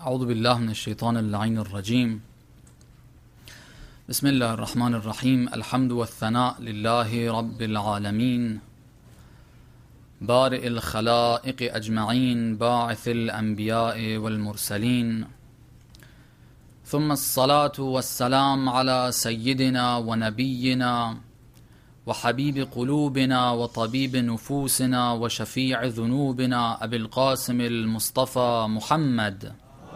أعوذ بالله من الشيطان اللعين الرجيم. بسم الله الرحمن الرحيم. الحمد والثناء لله رب العالمين، بارئ الخلائق أجمعين، باعث الأنبياء والمرسلين، ثم الصلاة والسلام على سيدنا ونبينا وحبيب قلوبنا وطبيب نفوسنا وشفيع ذنوبنا أبي القاسم المصطفى محمد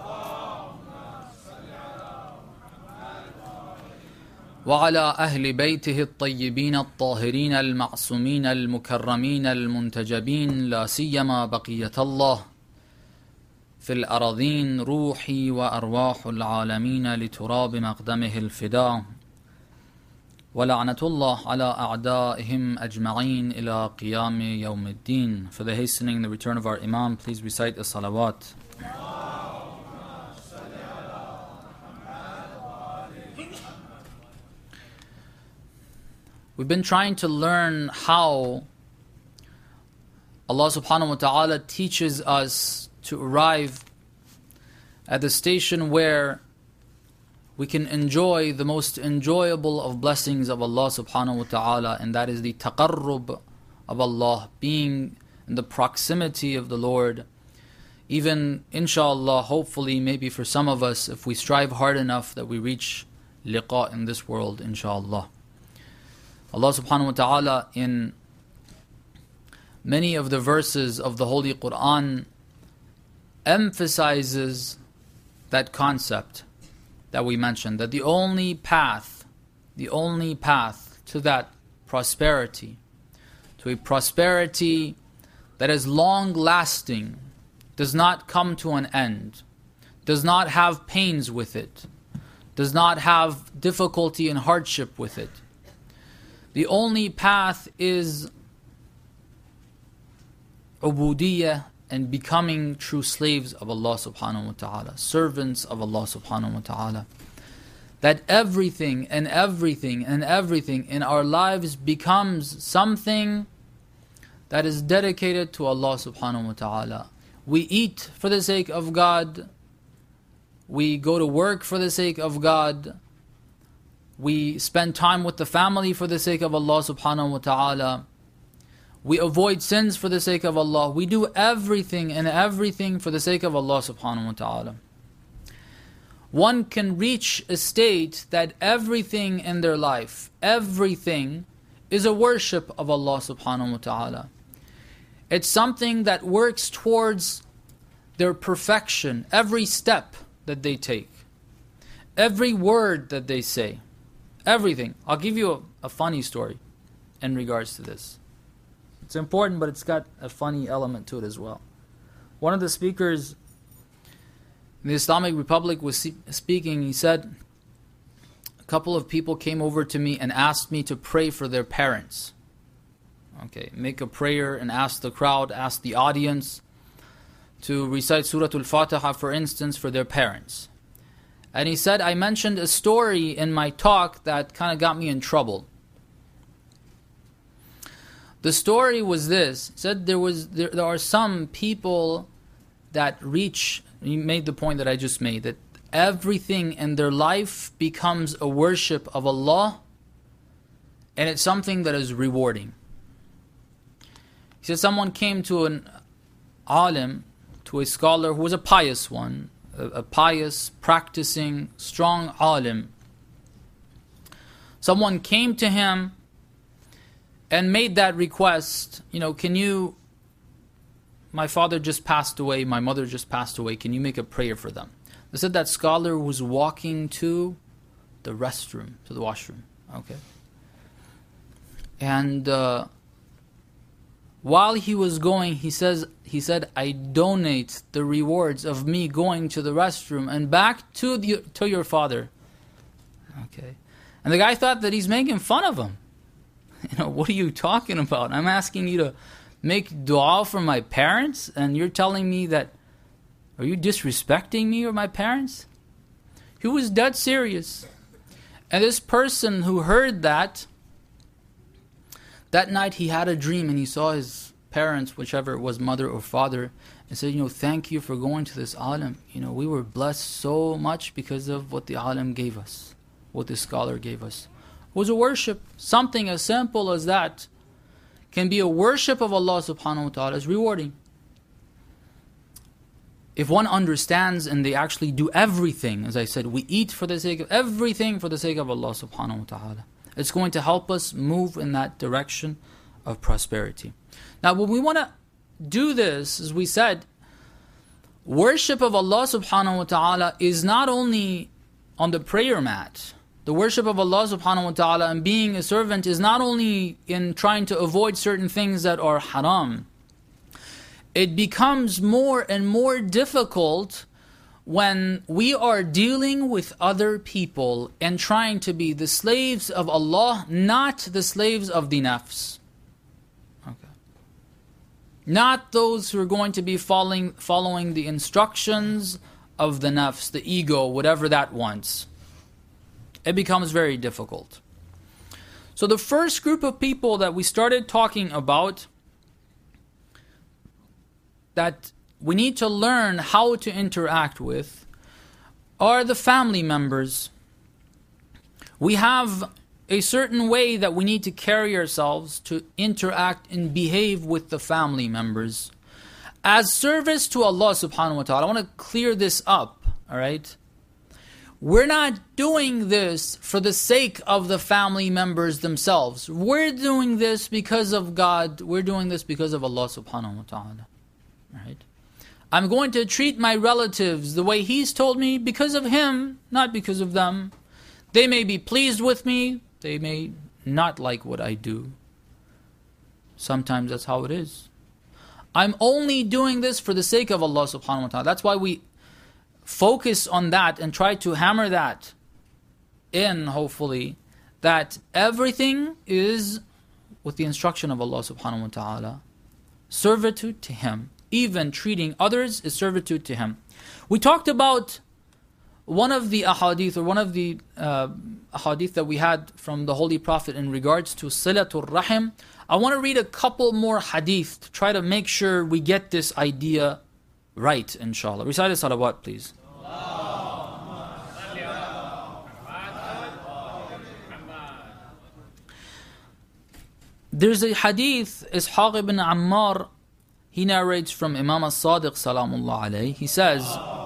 وعلى أهل بيته الطيبين الطاهرين المعصومين المكرمين المنتجبين، لا سيما بقية الله في الأراضين، روحي وأرواح العالمين لتراب مقدمه الفداء، ولعنة الله على أعدائهم أجمعين إلى قيام يوم الدين. For the hastening the return of our Imam, please recite the salawat. We've been trying to learn how Allah subhanahu wa ta'ala teaches us to arrive at the station where we can enjoy the most enjoyable of blessings of Allah subhanahu wa ta'ala, and that is the taqarrub of Allah, being in the proximity of the Lord. Even inshallah, hopefully, maybe for some of us, if we strive hard enough, that we reach liqa in this world, inshallah. Allah subhanahu wa ta'ala in many of the verses of the Holy Quran emphasizes that concept that we mentioned, that the only path to that prosperity, to a prosperity that is long lasting, does not come to an end, does not have pains with it, does not have difficulty and hardship with it. The only path is ubudiyah, and becoming true slaves of Allah subhanahu wa ta'ala, servants of Allah subhanahu wa ta'ala. That everything in our lives becomes something that is dedicated to Allah subhanahu wa ta'ala. We eat for the sake of God. We go to work for the sake of God. We spend time with the family for the sake of Allah subhanahu wa ta'ala. We avoid sins for the sake of Allah. We do everything for the sake of Allah subhanahu wa ta'ala. One can reach a state that everything in their life, everything is a worship of Allah subhanahu wa ta'ala. It's something that works towards their perfection, every step that they take, every word that they say. Everything. I'll give you a funny story in regards to this. It's important, but it's got a funny element to it as well. One of the speakers in the Islamic Republic was speaking. He said, a couple of people came over to me and asked me to pray for their parents. Okay, make a prayer and ask the crowd, ask the audience to recite Surah Al-Fatiha, for instance, for their parents. And he said, I mentioned a story in my talk that kind of got me in trouble. The story was this. He said there are some people that reach, he made the point that I just made, that everything in their life becomes a worship of Allah, and it's something that is rewarding. He said someone came to an alim, to a scholar who was a pious one, a pious, practicing, strong alim. Someone came to him and made that request, my father just passed away, my mother just passed away, can you make a prayer for them? They said that scholar was walking to the restroom, to the washroom. Okay. And while he was going, he said, I donate the rewards of me going to the restroom and back to your father. Okay. And the guy thought that he's making fun of him. What are you talking about? I'm asking you to make dua for my parents, and you're telling me that, are you disrespecting me or my parents? He was dead serious. And this person who heard that night he had a dream and he saw his parents, whichever it was, mother or father, and said, thank you for going to this alim. We were blessed so much because of what the alim gave us, what the scholar gave us. It was a worship. Something as simple as that can be a worship of Allah subhanahu wa ta'ala. Is rewarding. If one understands and they actually do everything, as I said, we eat for the sake of everything for the sake of Allah subhanahu wa ta'ala. It's going to help us move in that direction of prosperity. Now, when we want to do this, as we said, worship of Allah subhanahu wa ta'ala is not only on the prayer mat. The worship of Allah subhanahu wa ta'ala and being a servant is not only in trying to avoid certain things that are haram. It becomes more and more difficult when we are dealing with other people and trying to be the slaves of Allah, not the slaves of the nafs. Okay. Not those who are going to be following the instructions of the nafs, the ego, whatever that wants. It becomes very difficult. So the first group of people that we started talking about, that we need to learn how to interact with, are the family members. We have a certain way that we need to carry ourselves to interact and behave with the family members as service to Allah subhanahu wa ta'ala. I want to clear this up, alright? We're not doing this for the sake of the family members themselves. We're doing this because of God. We're doing this because of Allah subhanahu wa ta'ala. Alright? I'm going to treat my relatives the way He's told me because of Him, not because of them. They may be pleased with me. They may not like what I do. Sometimes that's how it is. I'm only doing this for the sake of Allah subhanahu wa ta'ala. That's why we focus on that and try to hammer that in, hopefully, that everything is with the instruction of Allah subhanahu wa ta'ala. Servitude to Him. Even treating others is servitude to Him. We talked about one of the ahadith, or one of the ahadith that we had from the Holy Prophet in regards to silatul rahim. I want to read a couple more hadith to try to make sure we get this idea right, inshallah. Recite the salawat, please. There's a hadith, Ishaq ibn Ammar, he narrates from Imam as-Sadiq salamullah alayhi. He says,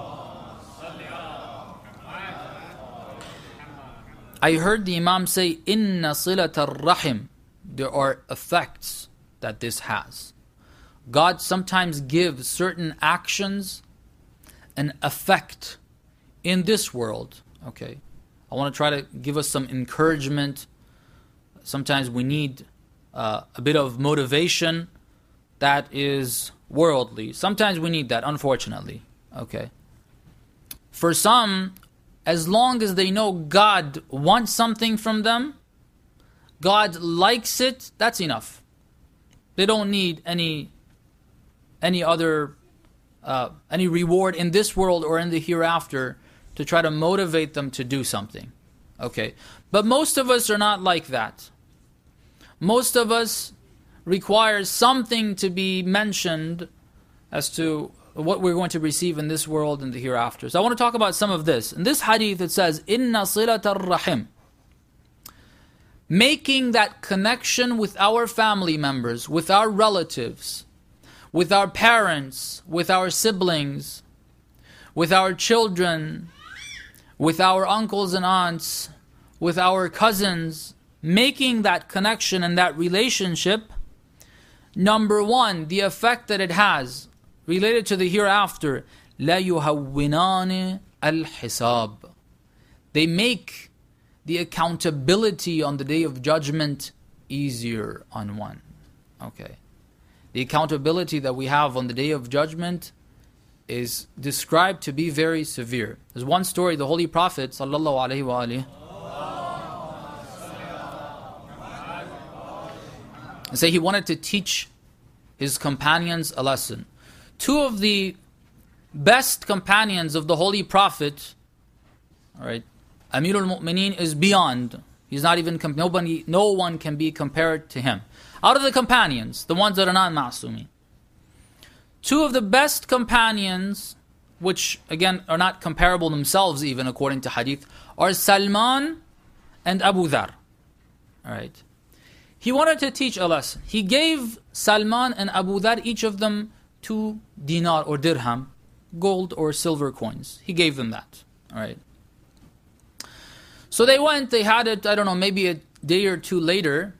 I heard the Imam say, Inna silat ar-rahim. There are effects that this has. God sometimes gives certain actions an effect in this world. Okay, I want to try to give us some encouragement. Sometimes we need a bit of motivation that is worldly. Sometimes we need that, unfortunately. Okay. For some, as long as they know God wants something from them, God likes it, that's enough. They don't need any other any reward in this world or in the hereafter to try to motivate them to do something. Okay. But most of us are not like that. Most of us requires something to be mentioned as to what we're going to receive in this world and the hereafter. So I want to talk about some of this. In this hadith it says, Inna silat ar-rahim. Making that connection with our family members, with our relatives, with our parents, with our siblings, with our children, with our uncles and aunts, with our cousins, making that connection and that relationship. Number one, the effect that it has related to the hereafter, لا يهونان الحساب. They make the accountability on the Day of Judgment easier on one. Okay. The accountability that we have on the Day of Judgment is described to be very severe. There's one story, the Holy Prophet sallallahu alaihi wasallam, and say he wanted to teach his companions a lesson. Two of the best companions of the Holy Prophet, all right, Amirul Mu'mineen is beyond. He's not even no one can be compared to him. Out of the companions, the ones that are not ma'asumi, two of the best companions, which again are not comparable themselves even according to hadith, are Salman and Abu Dhar. Alright. He wanted to teach a lesson. He gave Salman and Abu Dhar, each of them, 2 dinar or dirham, gold or silver coins. He gave them that. Alright. So they went, they had it, I don't know, maybe a day or two later.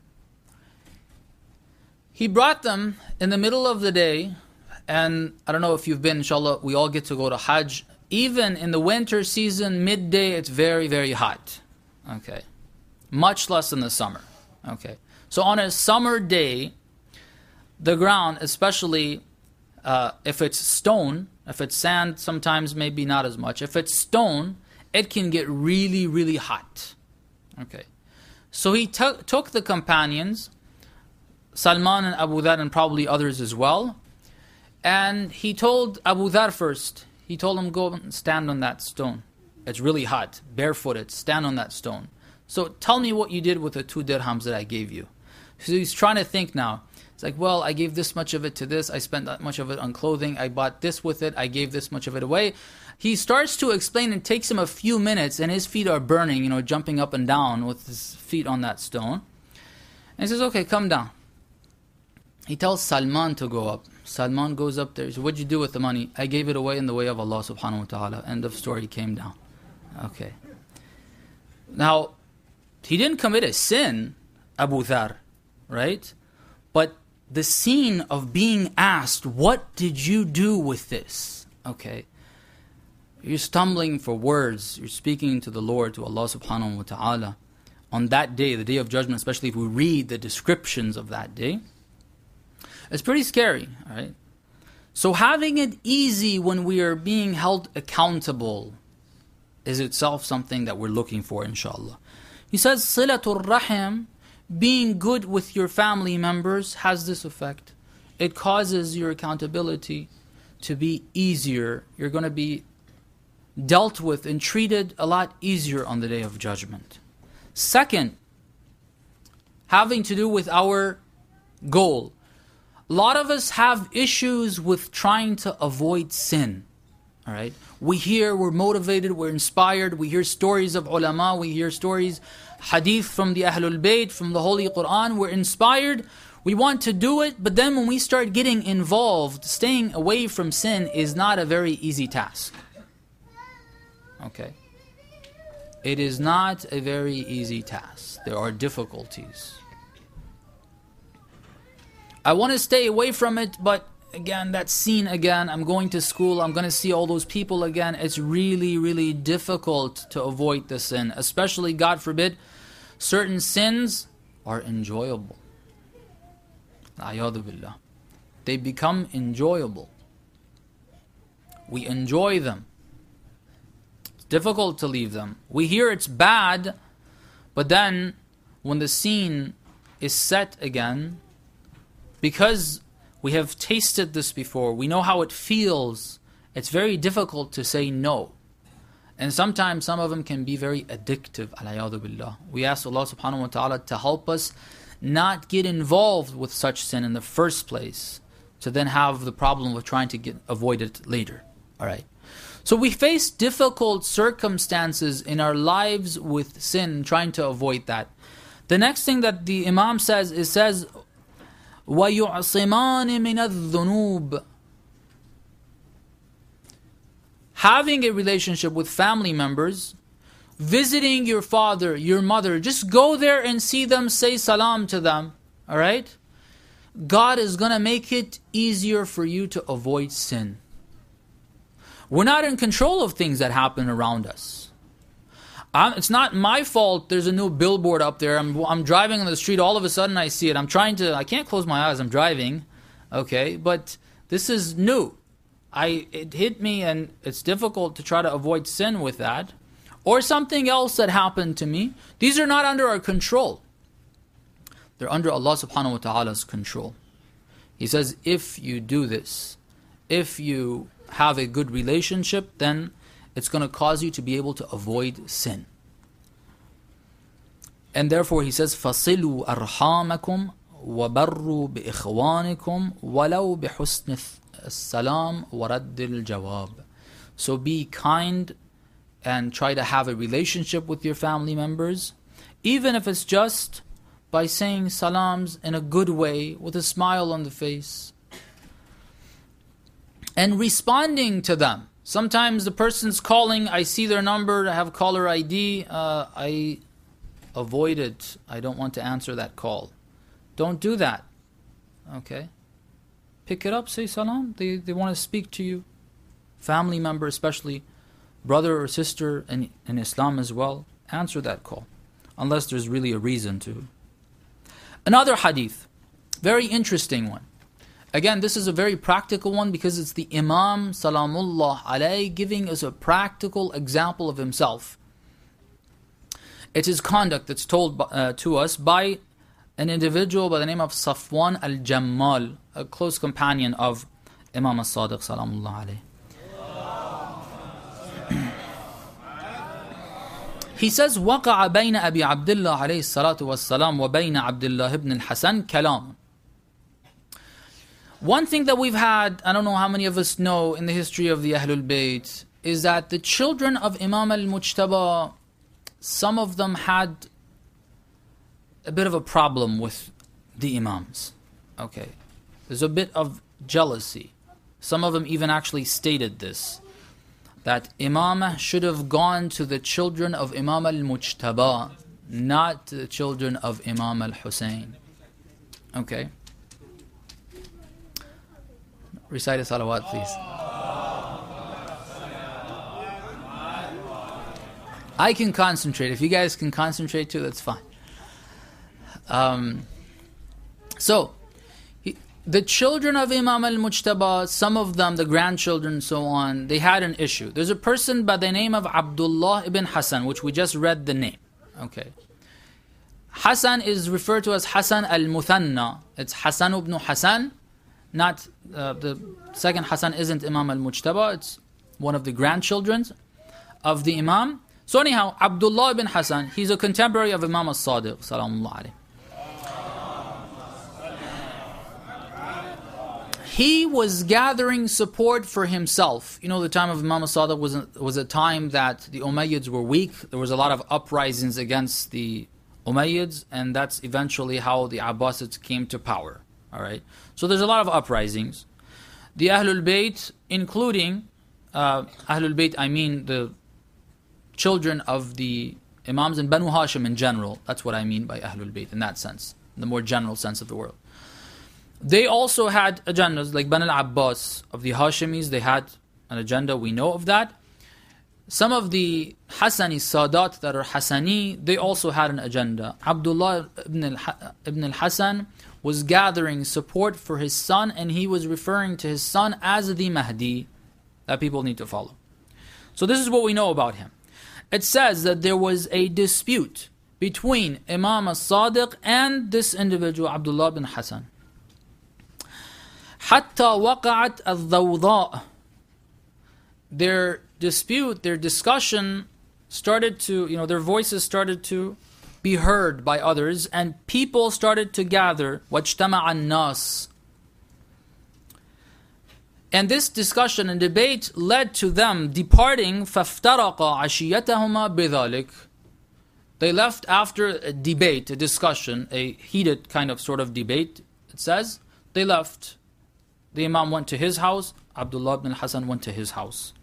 He brought them in the middle of the day, and I don't know if you've been, inshallah, we all get to go to Hajj. Even in the winter season, midday, it's very, very hot. Okay. Much less in the summer. Okay. So on a summer day, the ground, especially if it's stone, if it's sand, sometimes maybe not as much. If it's stone, it can get really, really hot. Okay. So he took the companions, Salman and Abu Dhar and probably others as well, and he told Abu Dhar first, he told him, go and stand on that stone. It's really hot, barefooted, stand on that stone. So tell me what you did with the 2 dirhams that I gave you. So he's trying to think now. It's like, well, I gave this much of it to this, I spent that much of it on clothing, I bought this with it, I gave this much of it away. He starts to explain, it takes him a few minutes, and his feet are burning, jumping up and down with his feet on that stone. And he says, okay, come down. He tells Salman to go up. Salman goes up there. He says, what'd you do with the money? I gave it away in the way of Allah subhanahu wa ta'ala. End of story, came down. Okay. Now, he didn't commit a sin, Abu Dhar, right? But the scene of being asked, what did you do with this? Okay. You're stumbling for words. You're speaking to the Lord, to Allah subhanahu wa ta'ala. On that day, the day of judgment, especially if we read the descriptions of that day, it's pretty scary, all right? So having it easy when we are being held accountable is itself something that we're looking for, inshallah. He says, Silatul Rahim, being good with your family members, has this effect. It causes your accountability to be easier. You're going to be dealt with and treated a lot easier on the day of judgment. Second, having to do with our goal. A lot of us have issues with trying to avoid sin. All right? We're motivated, we're inspired, we hear stories of ulama, we hear stories, hadith from the Ahlul Bayt, from the Holy Quran, we're inspired, we want to do it, but then when we start getting involved, staying away from sin is not a very easy task. Okay? It is not a very easy task. There are difficulties. I want to stay away from it, but again, that scene again, I'm going to school, I'm going to see all those people again. It's really, really difficult to avoid the sin. Especially, God forbid, certain sins are enjoyable. A'yadu billah. They become enjoyable. We enjoy them. It's difficult to leave them. We hear it's bad, but then when the scene is set again, because we have tasted this before, we know how it feels, it's very difficult to say no. And sometimes some of them can be very addictive, alayadu billah. We ask Allah subhanahu wa ta'ala to help us not get involved with such sin in the first place, to then have the problem of trying to avoid it later. Alright. So we face difficult circumstances in our lives with sin, trying to avoid that. The next thing that the Imam says, وَيُعْصِمَانِ مِنَ الذُّنُوبِ. Having a relationship with family members, visiting your father, your mother, just go there and see them, say salam to them, alright? God is going to make it easier for you to avoid sin. We're not in control of things that happen around us. It's not my fault there's a new billboard up there. I'm driving on the street, all of a sudden I see it. I can't close my eyes, I'm driving. Okay, but this is new. It hit me and it's difficult to try to avoid sin with that. Or something else that happened to me. These are not under our control. They're under Allah subhanahu wa ta'ala's control. He says, if you do this, if you have a good relationship, then it's going to cause you to be able to avoid sin. And therefore he says, فَصِلُوا أَرْحَامَكُمْ وبروا بإخوانكم ولو بحسن السلام ورد الجواب. So be kind and try to have a relationship with your family members, even if it's just by saying salams in a good way with a smile on the face and responding to them. Sometimes the person's calling, I see their number, I have caller ID, I avoid it. I don't want to answer that call. Don't do that. Okay? Pick it up, say salam. They want to speak to you. Family member especially, brother or sister in Islam as well, answer that call. Unless there's really a reason to. Another hadith, very interesting one. Again, this is a very practical one because it's the Imam Salamullah alayhi giving us a practical example of himself. It's his conduct that's told to us by an individual by the name of Safwan al-Jammal, a close companion of Imam al-Sadiq Salamullah alayhi. He says, وقع بين أبي عبد الله عليه الصلاة والسلام وبين عبد الله ibn al-Hasan كلام. One thing that we've had, I don't know how many of us know in the history of the Ahlul Bayt, is that the children of Imam al-Mujtaba, some of them had a bit of a problem with the Imams. Okay. There's a bit of jealousy. Some of them even actually stated this, that Imam should have gone to the children of Imam al-Mujtaba, not the children of Imam al-Hussein. Okay. Recite a salawat, please. I can concentrate. If you guys can concentrate too, that's fine. The children of Imam al-Mujtaba, some of them, the grandchildren and so on, they had an issue. There's a person by the name of Abdullah ibn Hasan, which we just read the name. Okay. Hasan is referred to as Hasan al-Muthanna. It's Hasan ibn Hasan. Not the second Hasan isn't Imam al-Mujtaba. It's one of the grandchildren of the Imam. So anyhow, Abdullah ibn Hasan, he's a contemporary of Imam al-Sadiq Salamullah alayhi. He was gathering support for himself. You know, the time of Imam al-Sadiq was a time that the Umayyads were weak. There was a lot of uprisings against the Umayyads, and that's eventually how the Abbasids came to power. All right. So there's a lot of uprisings. The Ahlul Bayt, including Ahlul Bayt, I mean the children of the Imams and Banu Hashim in general. That's what I mean by Ahlul Bayt in that sense, in the more general sense of the word. They also had agendas, like Banu al-Abbas of the Hashimis, they had an agenda, we know of that. Some of the Hassani Sadat that are Hassani, they also had an agenda. Abdullah ibn al-Hasan was gathering support for his son, and he was referring to his son as the Mahdi that people need to follow. So this is what we know about him. It says that there was a dispute between Imam al-Sadiq and this individual, Abdullah ibn Hasan. حتى وقعت الضوضاء. Their dispute, their discussion started to, their voices started to be heard by others, and people started to gather. واجتمع الناس. And this discussion and debate led to them departing. فافترق عشيتهما بذلك. They left after a debate, a discussion, a heated kind of sort of debate. It says they left. The Imam went to his house. Abdullah ibn al-Hasan went to his house.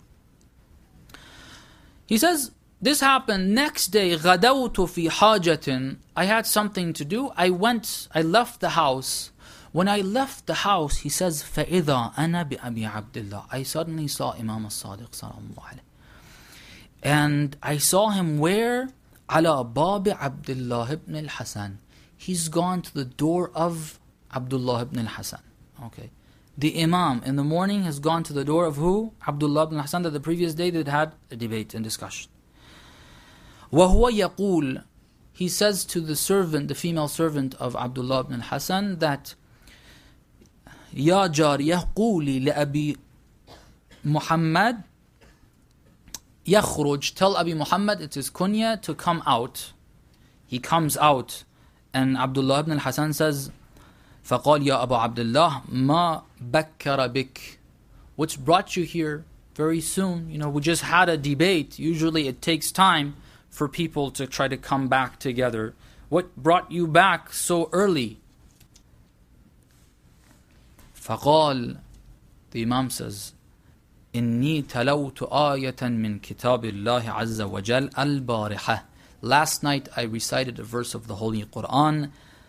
He says, this happened next day. غَدَوْتُ فِي حَاجَةٍ. I had something to do. I left the house. When I left the house, he says, فَإِذَا أَنَا بِأَبِي عَبْدِ اللَّهِ. I suddenly saw Imam al-Sadiq sallallahu alayhi. And I saw him where? عَلَى بَابِ عَبْدِ اللَّهِ ibn al-Hasan. He's gone to the door of Abdullah ibn al-Hasan. Okay. The Imam in the morning has gone to the door of who? Abdullah ibn Hasan, that the previous day they had a debate and discussion. وَهُوَ يَقُولُ. He says to the servant, the female servant of Abdullah ibn Hasan, that يَا جَارِيَهْ قُولِي لَأَبِي Muhammad يَخْرُجْ. Tell Abi Muhammad, it's his kunya, to come out. He comes out. And Abdullah ibn al-Hasan says, فَقَالْ يَا أَبَا عَبْدِ اللَّهِ مَا بَكَّرَ بِكَ. What's brought you here very soon? We just had a debate. Usually it takes time for people to try to come back together. What brought you back so early? فَقَالْ, the Imam says, إِنِّي تَلَوْتُ آيَةً مِّن كِتَابِ اللَّهِ عَزَّ وَجَلَّ الْبَارِحَةِ. Last night I recited a verse of the Holy Quran.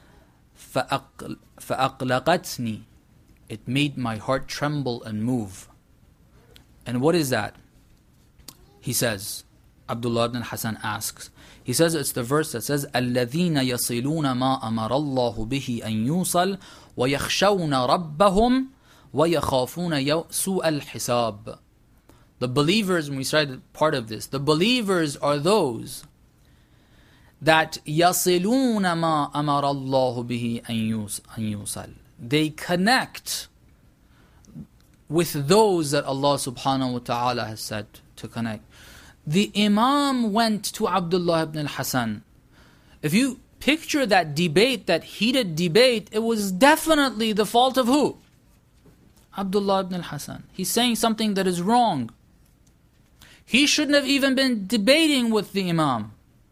فَأَقْلَقَتْنِي. It made my heart tremble and move. And what is that? He says, Abdullah ibn Hasan asks, he says it's the verse that says, الَّذِينَ يَصِلُونَ مَا أَمَرَ اللَّهُ بِهِ أَن يُوصَلْ وَيَخْشَوْنَ رَبَّهُمْ وَيَخَافُونَ سُوءَ الْحِسَابِ. The believers, when we started part of this, the believers are those that يَصِلُونَ مَا أَمَرَ اللَّهُ بِهِ أَن يُوصَلْ. They connect with those that Allah subhanahu wa ta'ala has said to connect. The Imam went to Abdullah ibn al-Hasan. If you picture that debate, that heated debate, it was definitely the fault of who? Abdullah ibn al-Hasan. He's saying something that is wrong. He shouldn't have even been debating with the Imam.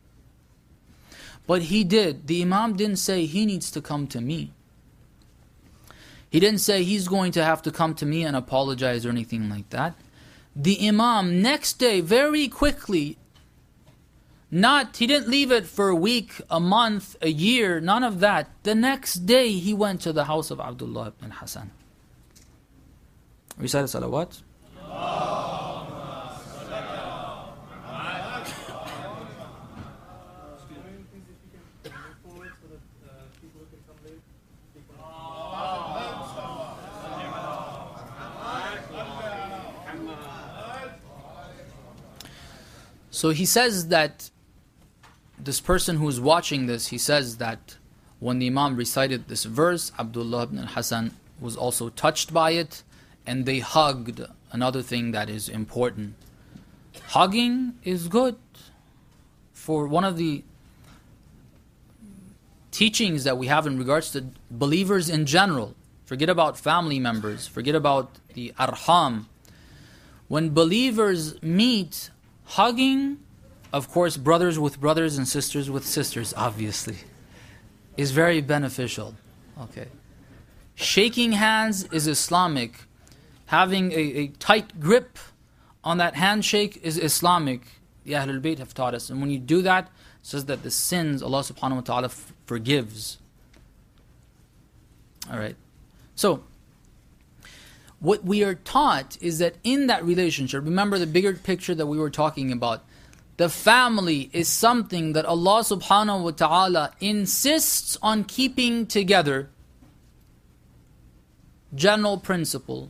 But he did. The Imam didn't say he needs to come to me. He didn't say he's going to have to come to me and apologize or anything like that. The Imam next day, very quickly, he didn't leave it for a week, a month, a year, none of that. The next day he went to the house of Abdullah ibn Hasan. Recite salawat. So he says that this person who is watching this, he says that when the Imam recited this verse, Abdullah ibn Hasan was also touched by it, and they hugged. Another thing that is important. Hugging is good. For one of the teachings that we have in regards to believers in general, forget about family members, forget about the arham. When believers meet, hugging, of course, brothers with brothers and sisters with sisters, obviously, is very beneficial. Okay. Shaking hands is Islamic. Having a tight grip on that handshake is Islamic. The Ahlul Bayt have taught us. And when you do that, it says that the sins Allah subhanahu wa ta'ala forgives. Alright. So, what we are taught is that in that relationship, remember the bigger picture that we were talking about, the family is something that Allah subhanahu wa ta'ala insists on keeping together. General principle.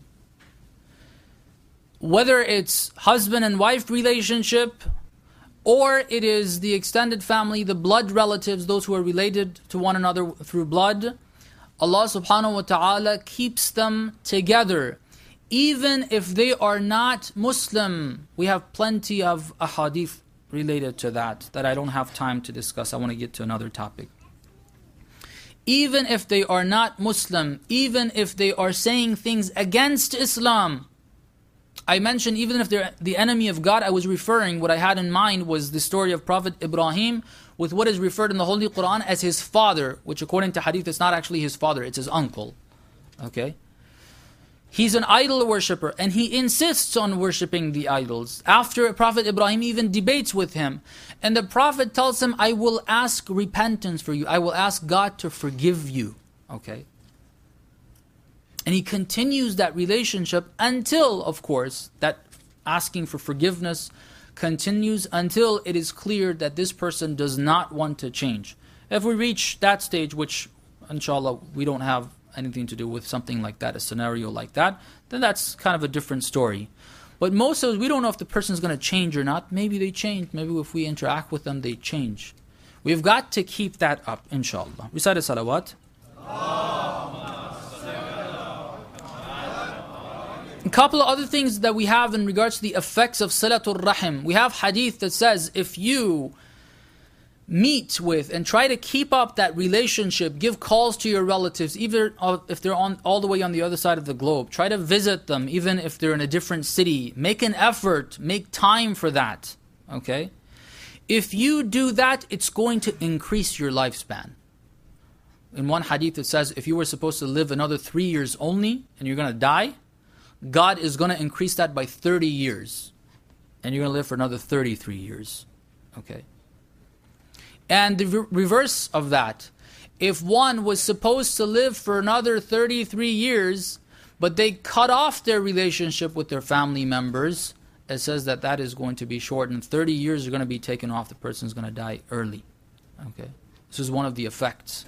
Whether it's husband and wife relationship, or it is the extended family, the blood relatives, those who are related to one another through blood, Allah subhanahu wa ta'ala keeps them together, even if they are not Muslim. We have plenty of ahadith related to that I don't have time to discuss. I want to get to another topic. Even if they are not Muslim, even if they are saying things against Islam, I mentioned even if they're the enemy of God, I was referring, what I had in mind was the story of Prophet Ibrahim with what is referred in the Holy Quran as his father, which according to hadith is not actually his father, it's his uncle. Okay? He's an idol worshipper and he insists on worshipping the idols. After Prophet Ibrahim even debates with him, and the Prophet tells him, I will ask repentance for you, I will ask God to forgive you. Okay? And he continues that relationship until, of course, that asking for forgiveness continues until it is clear that this person does not want to change. If we reach that stage, which inshallah we don't have anything to do with something like that, a scenario like that, then that's kind of a different story. But most of us, we don't know if the person is going to change or not. Maybe they change. Maybe if we interact with them, they change. We've got to keep that up, inshallah. Recite a salawat. A couple of other things that we have in regards to the effects of Salatul Rahim. We have hadith that says if you meet with and try to keep up that relationship. Give calls to your relatives, even if they're all the way on the other side of the globe. Try to visit them, even if they're in a different city. Make an effort, make time for that. Okay? If you do that, it's going to increase your lifespan. In one hadith it says, if you were supposed to live another 3 years only, and you're going to die, God is going to increase that by 30 years. And you're going to live for another 33 years. Okay? And the reverse of that, if one was supposed to live for another 33 years, but they cut off their relationship with their family members, it says that that is going to be shortened. 30 years are going to be taken off. The person is going to die early. Okay, this is one of the effects.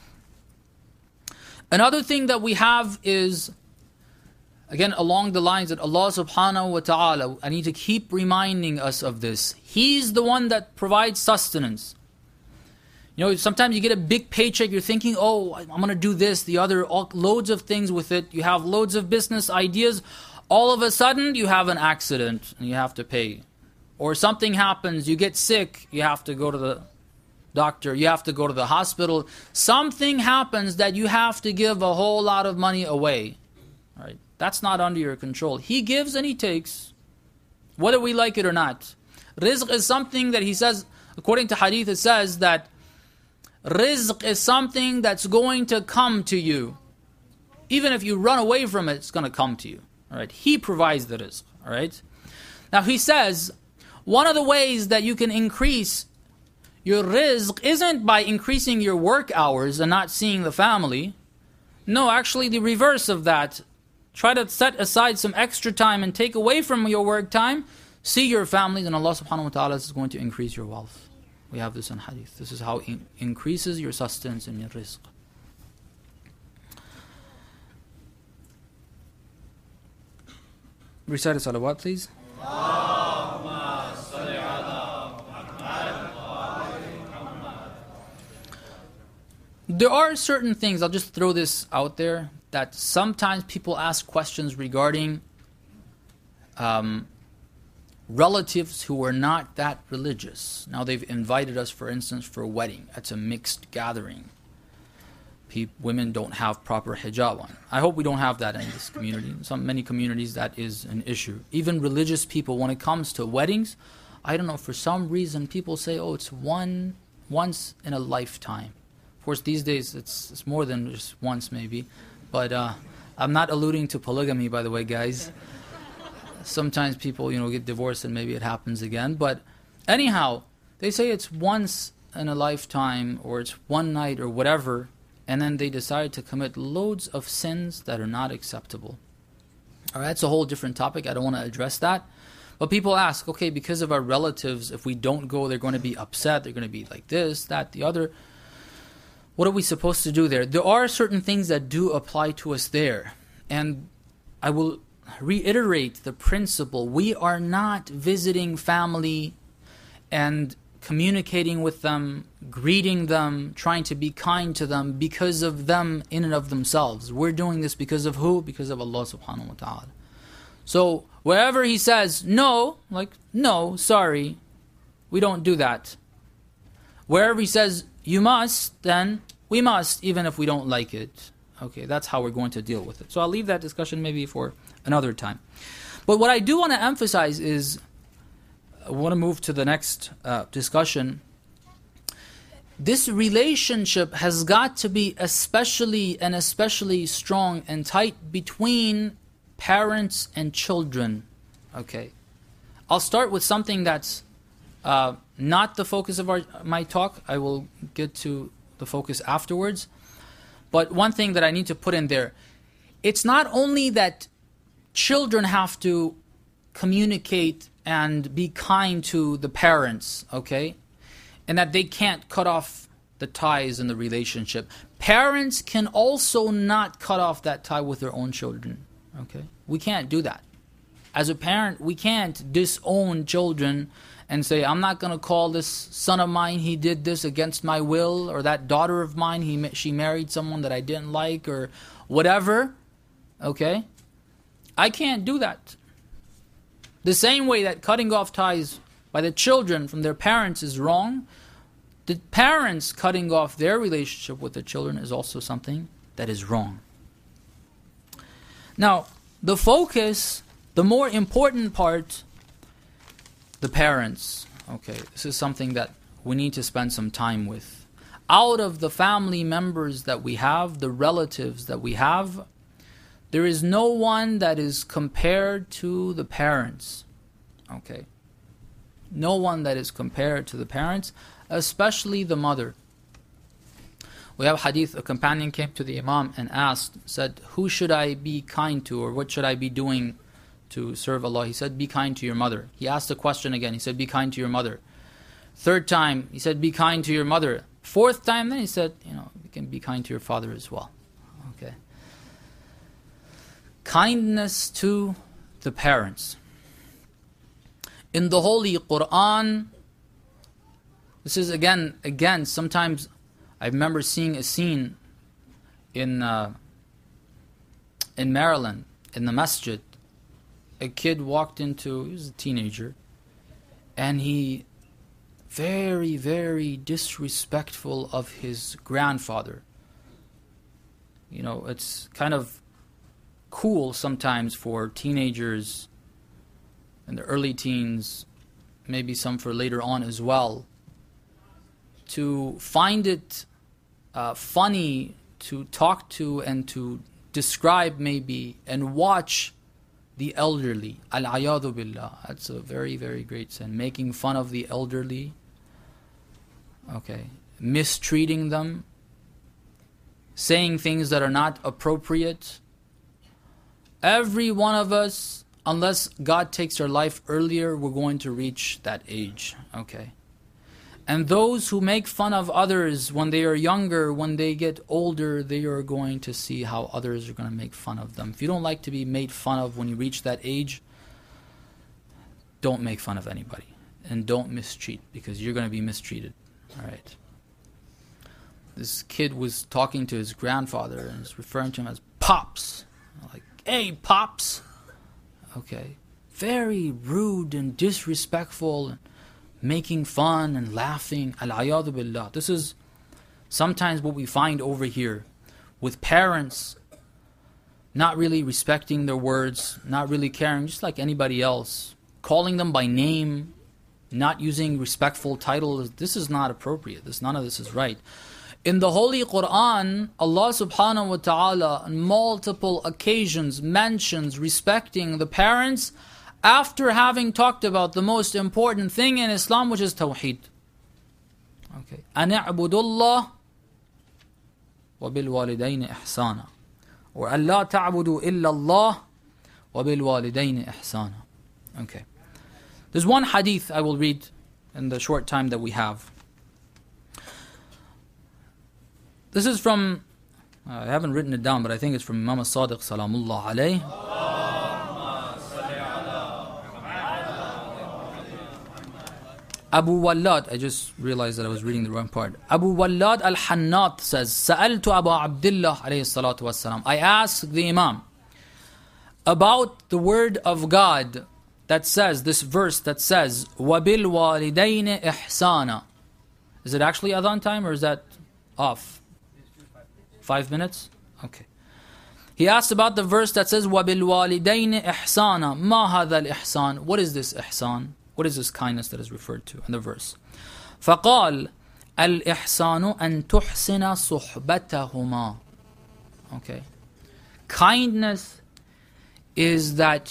Another thing that we have is, again, along the lines that Allah subhanahu wa ta'ala, I need to keep reminding us of this. He's the one that provides sustenance. You know, sometimes you get a big paycheck, you're thinking, oh, I'm going to do this, the other, loads of things with it. You have loads of business ideas. All of a sudden, you have an accident and you have to pay. Or something happens, you get sick, you have to go to the doctor, you have to go to the hospital. Something happens that you have to give a whole lot of money away. All right? That's not under your control. He gives and He takes, whether we like it or not. Rizq is something that He says, according to hadith, it says that rizq is something that's going to come to you. Even if you run away from it, it's going to come to you. All right? He provides the rizq. All right? Now He says, one of the ways that you can increase your rizq isn't by increasing your work hours and not seeing the family. No, actually the reverse of that. Try to set aside some extra time and take away from your work time. See your families, and Allah subhanahu wa ta'ala is going to increase your wealth. We have this in hadith. This is how it increases your sustenance and your rizq. Recite a salawat, please. There are certain things, I'll just throw this out there, that sometimes people ask questions regarding relatives who are not that religious. Now they've invited us, for instance, for a wedding. It's a mixed gathering. Women don't have proper hijab on. I hope we don't have that in this community. In many communities that is an issue. Even religious people, when it comes to weddings, I don't know, for some reason people say, oh, it's once in a lifetime. Of course, these days it's more than just once maybe. But I'm not alluding to polygamy, by the way, guys. Sometimes people, get divorced and maybe it happens again. But anyhow, they say it's once in a lifetime or it's one night or whatever, and then they decide to commit loads of sins that are not acceptable. All right, that's a whole different topic. I don't want to address that. But people ask, okay, because of our relatives, if we don't go, they're going to be upset. They're going to be like this, that, the other. What are we supposed to do there? There are certain things that do apply to us there. And I will reiterate the principle. We are not visiting family and communicating with them, greeting them, trying to be kind to them because of them in and of themselves. We're doing this because of who? Because of Allah subhanahu wa ta'ala. So wherever He says no, like no, sorry, we don't do that. Wherever He says you must, then we must, even if we don't like it. Okay, that's how we're going to deal with it. So I'll leave that discussion maybe for another time. But what I do want to emphasize is, I want to move to the next discussion. This relationship has got to be especially strong and tight between parents and children. Okay, I'll start with something that's not the focus of my talk. I will get to the focus afterwards. But one thing that I need to put in there, it's not only that children have to communicate and be kind to the parents, okay? And that they can't cut off the ties in the relationship. Parents can also not cut off that tie with their own children, okay? We can't do that. As a parent, we can't disown children and say, I'm not going to call this son of mine, he did this against my will, or that daughter of mine, she married someone that I didn't like, or whatever, okay? I can't do that. The same way that cutting off ties by the children from their parents is wrong, the parents cutting off their relationship with the children is also something that is wrong. Now, the focus, the more important part, the parents. Okay, this is something that we need to spend some time with. Out of the family members that we have, the relatives that we have, there is no one that is compared to the parents. Okay. No one that is compared to the parents, especially the mother. We have a hadith, a companion came to the Imam and asked, said, who should I be kind to, or what should I be doing to serve Allah? He said, be kind to your mother. He asked the question again. He said, be kind to your mother. Third time, he said, be kind to your mother. Fourth time, then he said, you can be kind to your father as well. Okay. Kindness to the parents. In the Holy Quran, this is again, sometimes I remember seeing a scene in Maryland, in the masjid. A kid walked into, he was a teenager, and he very, very disrespectful of his grandfather. It's kind of cool sometimes for teenagers in the early teens, maybe some for later on as well, to find it funny to talk to and to describe maybe and watch the elderly. Al-ayadu billah. That's a very, very great sin. Making fun of the elderly. Okay. Mistreating them. Saying things that are not appropriate. Every one of us, unless God takes our life earlier, we're going to reach that age. Okay. And those who make fun of others when they are younger, when they get older, they are going to see how others are going to make fun of them. If you don't like to be made fun of when you reach that age, don't make fun of anybody. And don't mistreat, because you're going to be mistreated. Alright. This kid was talking to his grandfather and was referring to him as Pops. Like, hey, Pops! Okay. Very rude and disrespectful and making fun and laughing. Al-ayadu billah. This is sometimes what we find over here with parents not really respecting their words, not really caring, just like anybody else, calling them by name, not using respectful titles. This is not appropriate. None of this is right. In the Holy Quran, Allah subhanahu wa ta'ala on multiple occasions mentions respecting the parents after having talked about the most important thing in Islam, which is Tawheed. Okay. أَنِ اعْبُدُ اللَّهِ وَبِالْوَالِدَيْنِ إِحْسَانًا. Or أَلَّا تَعْبُدُوا إِلَّا اللَّهِ وَبِالْوَالِدَيْنِ إِحْسَانًا. Okay. There's one hadith I will read in the short time that we have. This is from, I haven't written it down, but I think it's from Imam As-Sadiq Salamullah alayh. Abu Wallad, I just realized that I was reading the wrong part. Abu Wallad al-Hannat says, Sa'altu Abu Abdullah alayhi salatu wassalam. I asked the Imam about the word of God that says, this verse that says, وَبِالْوَالِدَيْنِ إِحْسَانًا. Is it actually adhan time or is that off? 5 minutes? Okay. He asked about the verse that says, وَبِالْوَالِدَيْنِ إِحْسَانًا. مَا هَذَا الْإِحْسَان. What is this ihsan? What is this kindness that is referred to in the verse? فَقَالَ الْإِحْسَانُ أَن تُحْسِنَ صُحْبَتَهُمَا. Okay. Kindness is that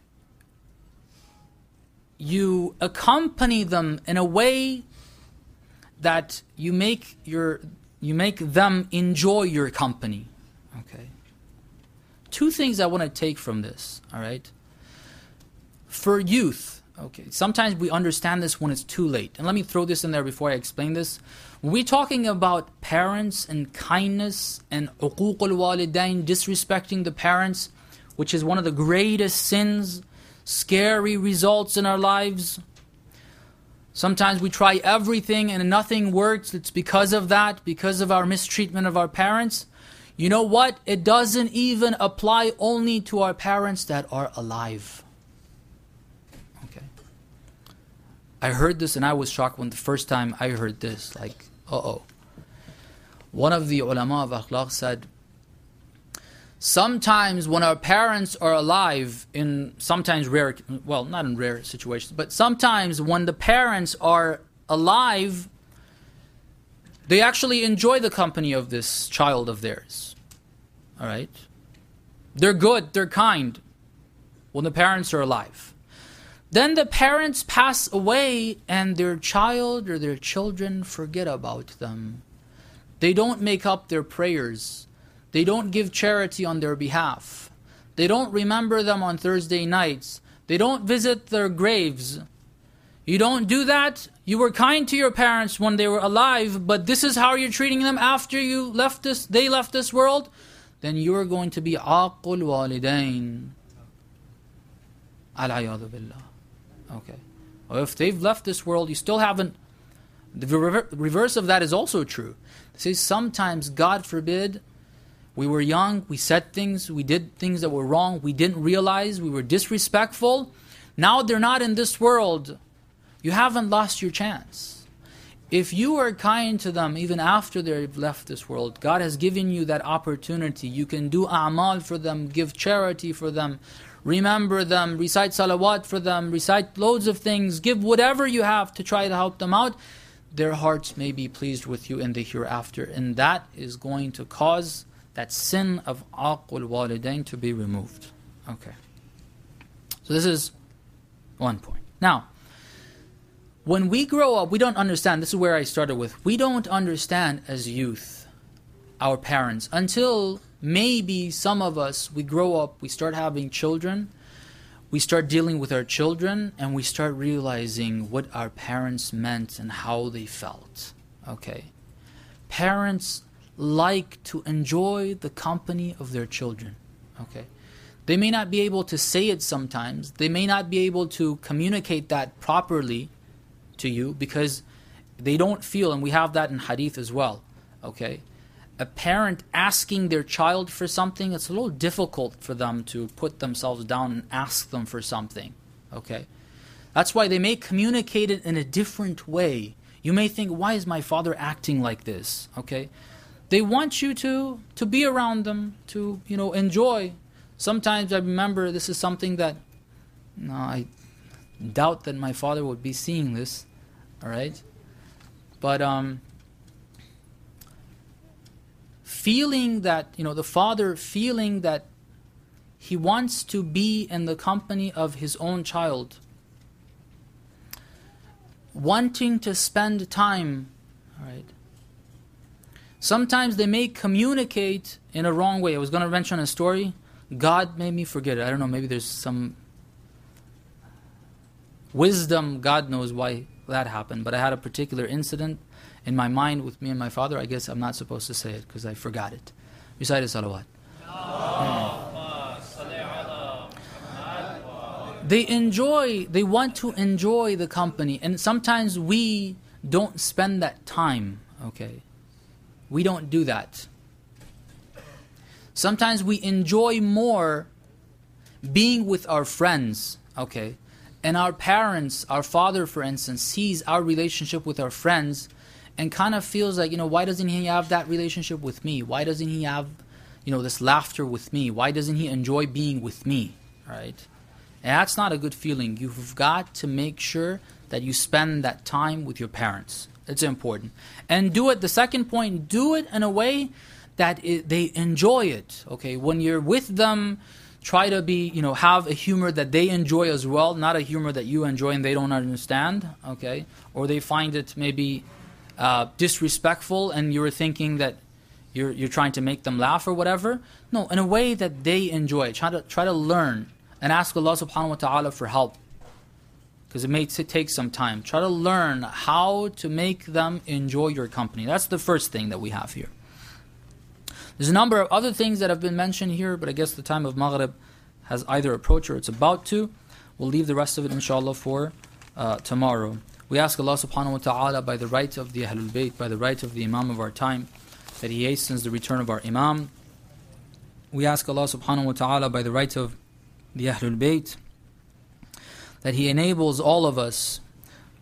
you accompany them in a way that you make them enjoy your company. Okay. Two things I want to take from this, all right? For youth, okay, sometimes we understand this when it's too late. And let me throw this in there before I explain this. When we're talking about parents and kindness and uquq al-walidain, disrespecting the parents, which is one of the greatest sins, scary results in our lives. Sometimes we try everything and nothing works. It's because of that, because of our mistreatment of our parents. You know what? It doesn't even apply only to our parents that are alive. Okay. I heard this and I was shocked when the first time I heard this. Like, One of the ulama of akhlaq said, sometimes when our parents are alive, in sometimes rare, well, not in rare situations, but sometimes when the parents are alive, they actually enjoy the company of this child of theirs. All right? They're good, they're kind when the parents are alive. Then the parents pass away and their child or their children forget about them. They don't make up their prayers. They don't give charity on their behalf. They don't remember them on Thursday nights. They don't visit their graves. You don't do that. You were kind to your parents when they were alive, but this is how you're treating them after they left this world. Then you're going to be aqul walidain. Al-ayadu billah. Okay. Well, if they've left this world, you still haven't. The reverse of that is also true. It says sometimes, God forbid, we were young, we said things, we did things that were wrong, we didn't realize, we were disrespectful. Now they're not in this world. You haven't lost your chance. If you are kind to them even after they've left this world, God has given you that opportunity. You can do a'mal for them, give charity for them, remember them, recite salawat for them, recite loads of things, give whatever you have to try to help them out. Their hearts may be pleased with you in the hereafter, and that is going to cause that sin of aqul walidain to be removed. Okay. So this is one point. Now, when we grow up, we don't understand. This is where I started with. We don't understand as youth, our parents, until maybe some of us, we grow up, we start having children, we start dealing with our children, and we start realizing what our parents meant and how they felt. Okay. Parents like to enjoy the company of their children. Okay. They may not be able to say it sometimes. They may not be able to communicate that properly to you because they don't feel, and we have that in hadith as well. Okay. A parent asking their child for something, it's a little difficult for them to put themselves down and ask them for something. Okay. That's why they may communicate it in a different way. You may think, why is my father acting like this? Okay. They want you to be around them, to enjoy. Sometimes I remember this is something that I doubt that my father would be seeing this, all right? But feeling that, the father feeling that he wants to be in the company of his own child, wanting to spend time, all right? Sometimes they may communicate in a wrong way. I was going to mention a story. God made me forget it. I don't know, maybe there's some wisdom. God knows why that happened. But I had a particular incident in my mind with me and my father. I guess I'm not supposed to say it because I forgot it. Recite a salawat. They want to enjoy the company. And sometimes we don't spend that time, okay? We don't do that. Sometimes we enjoy more being with our friends, okay? And our parents, our father, for instance, sees our relationship with our friends and kind of feels like, why doesn't he have that relationship with me? Why doesn't he have, this laughter with me? Why doesn't he enjoy being with me, right? And that's not a good feeling. You've got to make sure that you spend that time with your parents. It's important. And do it, the second point, do it in a way that they enjoy it. Okay, when you're with them, try to be, have a humor that they enjoy as well, not a humor that you enjoy and they don't understand. Okay, or they find it maybe disrespectful, and you're thinking that you're trying to make them laugh or whatever. No, in a way that they enjoy. Try to learn and ask Allah subhanahu wa ta'ala for help, because it may take some time. Try to learn how to make them enjoy your company. That's the first thing that we have here. There's a number of other things that have been mentioned here, but I guess the time of Maghrib has either approached or it's about to. We'll leave the rest of it, inshallah, for tomorrow. We ask Allah subhanahu wa ta'ala, by the right of the Ahlul Bayt, by the right of the Imam of our time, that He hastens the return of our Imam. We ask Allah subhanahu wa ta'ala, by the right of the Ahlul Bayt, that He enables all of us,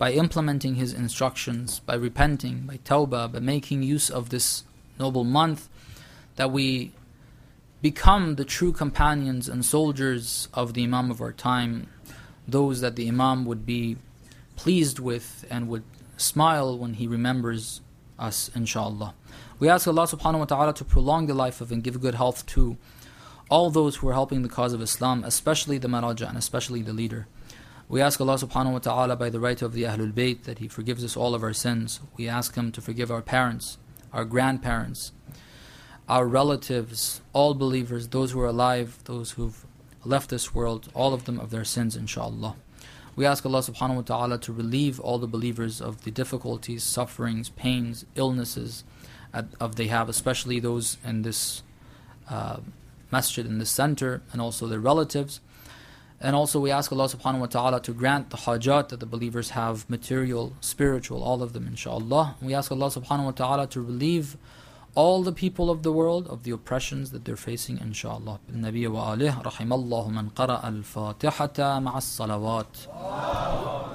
by implementing His instructions, by repenting, by tawbah, by making use of this noble month, that we become the true companions and soldiers of the Imam of our time, those that the Imam would be pleased with and would smile when he remembers us, inshaAllah. We ask Allah subhanahu wa ta'ala to prolong the life of and give good health to all those who are helping the cause of Islam, especially the Maraja and especially the leader. We ask Allah subhanahu wa ta'ala by the right of the Ahlul Bayt that He forgives us all of our sins. We ask Him to forgive our parents, our grandparents, our relatives, all believers, those who are alive, those who've left this world, all of them of their sins, inshaAllah. We ask Allah subhanahu wa ta'ala to relieve all the believers of the difficulties, sufferings, pains, illnesses of they have, especially those in this masjid, in this center, and also their relatives. And also we ask Allah subhanahu wa ta'ala to grant the hajat that the believers have, material, spiritual, all of them, inshaAllah. We ask Allah subhanahu wa ta'ala to relieve all the people of the world of the oppressions that they're facing, inshaAllah. Nabi wa alih, rahimallahu man qara al-fatihata ma'as salawat.